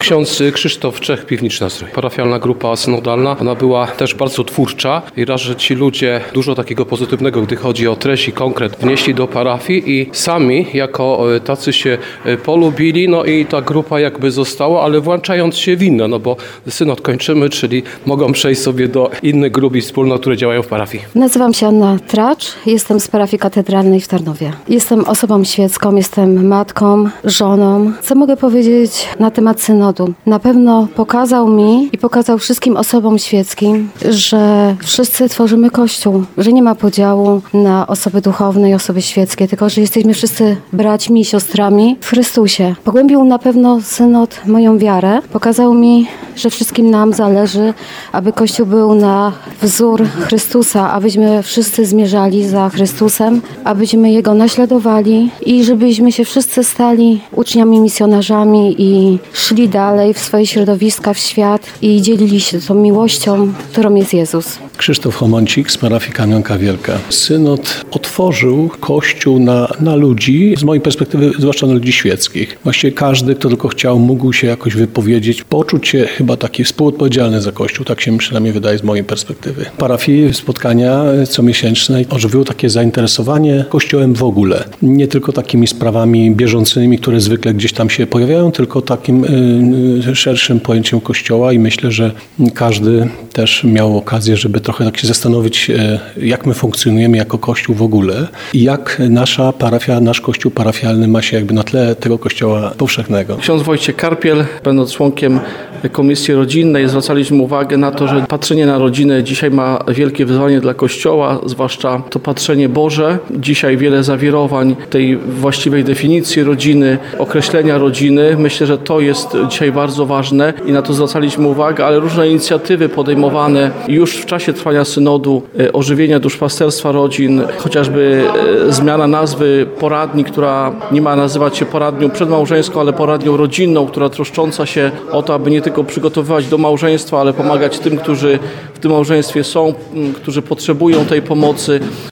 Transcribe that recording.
Ksiądz Krzysztof Czech, Piwnicz-Nastrój. Parafialna grupa synodalna, ona była też bardzo twórcza i raz, że ci ludzie dużo takiego pozytywnego, gdy chodzi o treść i konkret, wnieśli do parafii i sami jako tacy się polubili, no i ta grupa jakby została, ale włączając się w inne, no bo synod kończymy, czyli mogą przejść sobie do innych grup i wspólnot, które działają w parafii. Nazywam się Anna Tracz, jestem z parafii katedralnej w Tarnowie. Jestem osobą świecką, jestem matką, żoną. Co mogę powiedzieć na temat synodu? Na pewno pokazał mi i pokazał wszystkim osobom świeckim, że wszyscy tworzymy Kościół, że nie ma podziału na osoby duchowne i osoby świeckie, tylko że jesteśmy wszyscy braćmi i siostrami w Chrystusie. Pogłębił na pewno synod moją wiarę. Pokazał mi, że wszystkim nam zależy, aby Kościół był na wzór Chrystusa, abyśmy wszyscy zmierzali za Chrystusem, abyśmy Jego naśladowali i żebyśmy się wszyscy stali uczniami, misjonarzami i szli dalej w swoje środowiska, w świat i dzielili się tą miłością, którą jest Jezus. Krzysztof Homoncik z parafii Kamionka Wielka. Synod otworzył Kościół na ludzi, z mojej perspektywy zwłaszcza na ludzi świeckich. Właściwie każdy, kto tylko chciał, mógł się jakoś wypowiedzieć, poczuć się chyba taki współodpowiedzialny za Kościół, tak się przynajmniej wydaje z mojej perspektywy. W parafii spotkania comiesięczne ożywiło takie zainteresowanie Kościołem w ogóle. Nie tylko takimi sprawami bieżącymi, które zwykle gdzieś tam się pojawiają, tylko takim szerszym pojęciem Kościoła i myślę, że każdy też miał okazję, żeby trochę tak się zastanowić, jak my funkcjonujemy jako Kościół w ogóle i jak nasza parafia, nasz Kościół parafialny ma się jakby na tle tego Kościoła powszechnego. Ksiądz Wojciech Karpiel, będąc członkiem Komisji Rodzinnej, zwracaliśmy uwagę na to, że patrzenie na rodzinę dzisiaj ma wielkie wyzwanie dla Kościoła, zwłaszcza to patrzenie Boże. Dzisiaj wiele zawirowań tej właściwej definicji rodziny, określenia rodziny. Myślę, że to jest dzisiaj bardzo ważne i na to zwracaliśmy uwagę, ale różne inicjatywy podejmowane już w czasie trwania synodu, ożywienia duszpasterstwa rodzin, chociażby zmiana nazwy poradni, która nie ma nazywać się poradnią przedmałżeńską, ale poradnią rodzinną, która troszcząca się o to, aby nie tylko przygotowywać do małżeństwa, ale pomagać tym, którzy w tym małżeństwie są, którzy potrzebują tej pomocy.